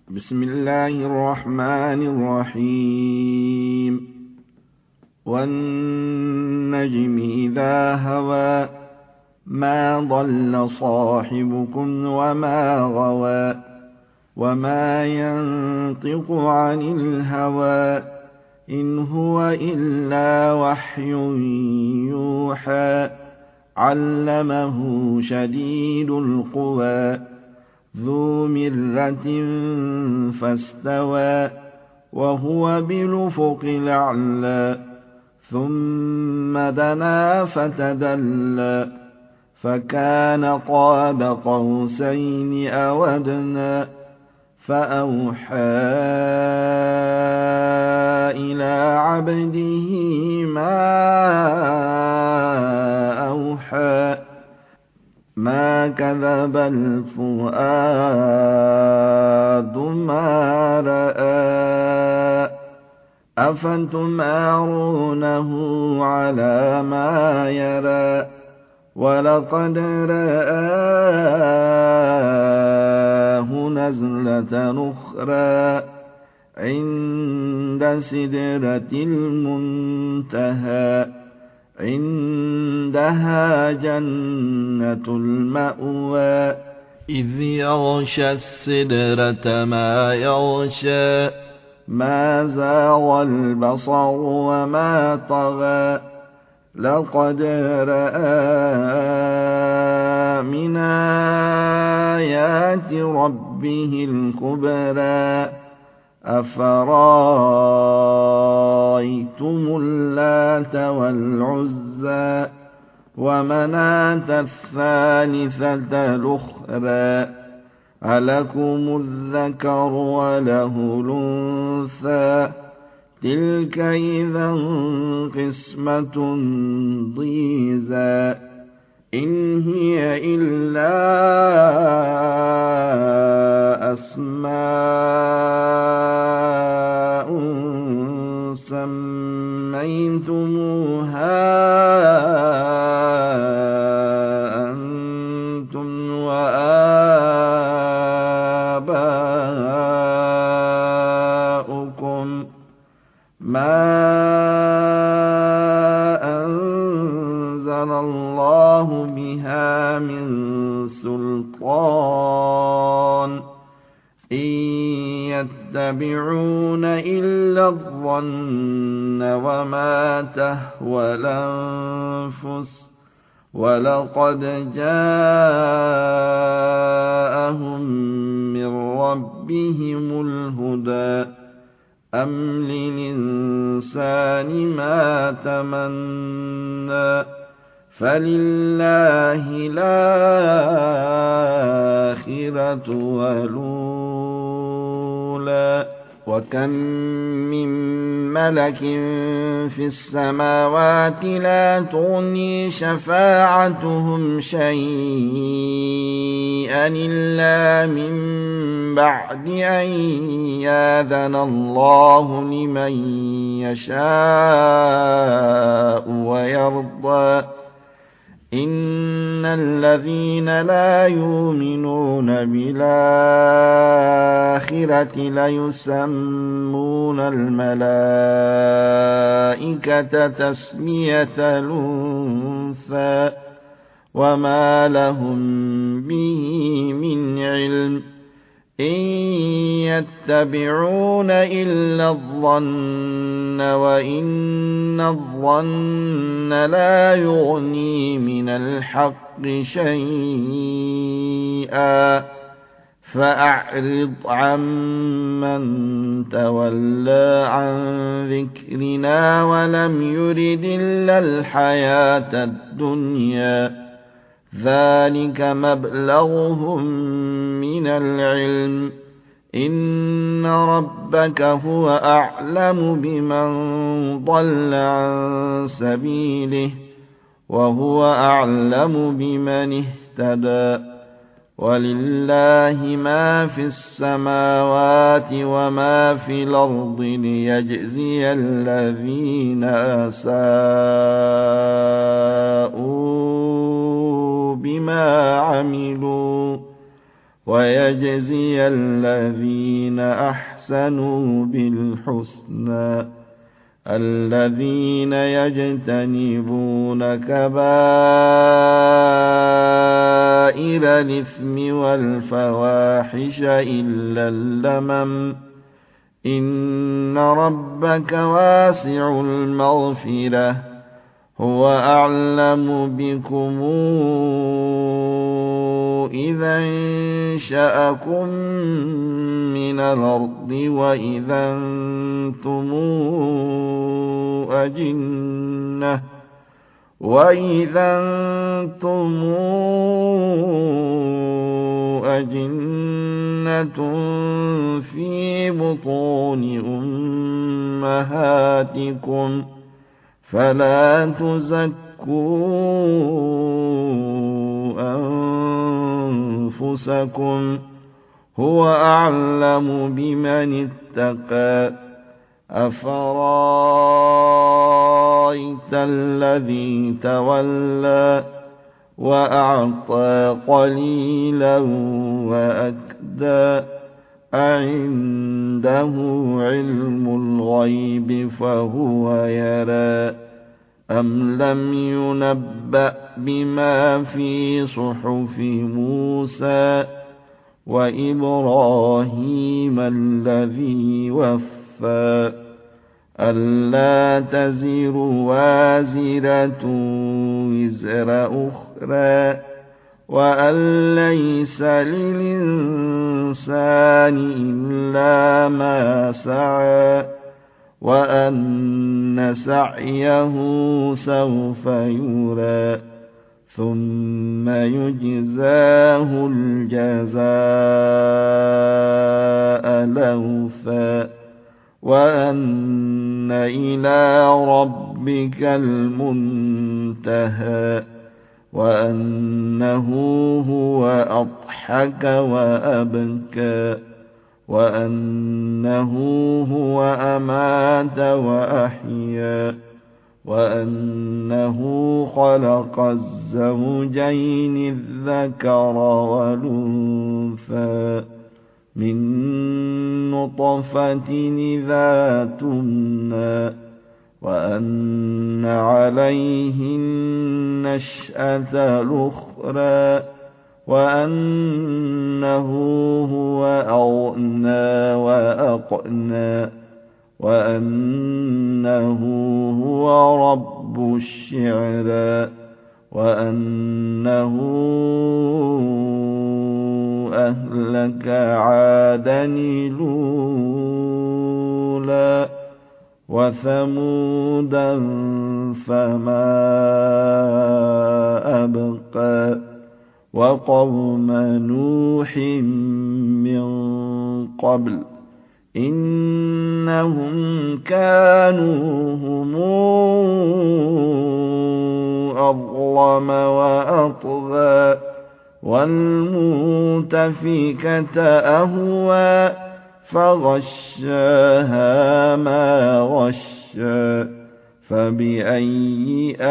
بسم الله الرحمن الرحيم. والنجم إذا هوى ما ضل صاحبكم وما غوى وما ينطق عن الهوى إن هو إلا وحي يوحى علمه شديد القوى ذو مرة فاستوى وهو بالأفق الأعلى ثم دنا فتدلى فكان قاب قوسين أو أدنى فأوحى إلى عبده ما أوحى ما كذب الفؤاد ما رأى أفتمارونه على ما يرى ولقد رآه نزلة أخرى عند سدرة المنتهى عندها جنة المأوى إذ يغشى السدرة ما يغشى ما زاغ البصر وما طغى لقد رأى من آيات ربه الكبرى أفرأيتم اللات والعزى ومناة الثالثة الأخرى ألكم الذكر وله الأنثى تلك إذا قسمة ضيزى إن هي إلا أسماء سميتموها أنتم وآباؤكم ما أنزل الله بها من سلطان إن يتبعون إلا الظن وما تهوى الأنفس ولقد جاءهم من ربهم الهدى أم للإنسان ما تمنى فلله الآخرة والأولى وكم من ملك في السماوات لا تغني شفاعتهم شيئا إلا من بعد أن يأذن الله لمن يشاء ويرضى إن الذين لا يؤمنون بالآخرة ليسمون الملائكة تسمية الأنثى وما لهم به من علم إن يتبعون إلا الظن وإن الظن لا يغني من الحق شيئا فأعرض عمن تولى عن ذكرنا ولم يرد إلا الحياة الدنيا ذلك مبلغهم من العلم إن ربك هو أعلم بمن ضل عن سبيله وهو أعلم بمن اهتدى ولله ما في السماوات وما في الأرض ليجزي الذين أساءوا بما عملوا ويجزي الذين أحسنوا بالحسنى الذين يجتنبون كبائر الإثم والفواحش إلا اللمم إن ربك واسع المغفرة هو أعلم بكم إذا انشأكم من الأرض وإذا أنتم أجنة في بطون أمهاتكم فلا تزكوا أنفسكم هو أعلم بمن اتقى أفرأيت الذي تولى وأعطى قليلا وأكدى أعنده علم الغيب فهو يرى أم لم ينبأ بما في صحف موسى وإبراهيم الذي وفى ألا تزر وازرة وزر أخرى وأن ليس للإنسان إلا ما سعى وأن سعيه سوف يرى ثم يجزاه الجزاء الأوفى وأن إلى ربك المنتهى وأنه هو أضحك وأبكى وأنه هو أمات وأحيا وأنه خلق الزوجين الذكر والأنثى من نطفة إذا تمنى وأن عليه النشأة الأخرى وأنه هو أغنى وأقنى وأنه هو رب الشعرى وأنه أهلك عادا الأولى وثمودا فما أبقى وقوم نوح من قبل إنهم كانوا هم أظلم وأطغى والمؤتفكة أهوى فغشاها ما غشى فبأي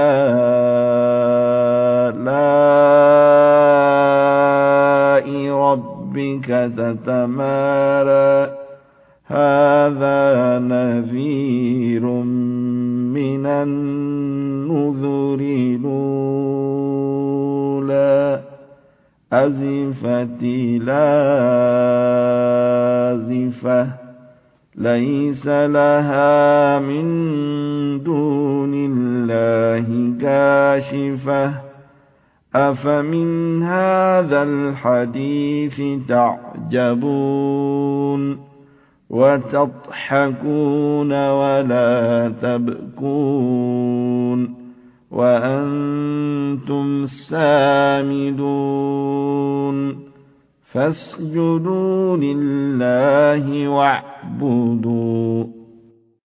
آلاء ربك تتمارى هذا نذير من النذر الأولى أزفت لازفة ليس لها من دون الله كاشفة أفمن هذا الحديث تعجبون وتضحكون ولا تبكون وأنتم سامدون فاسجدوا لله واعبدوا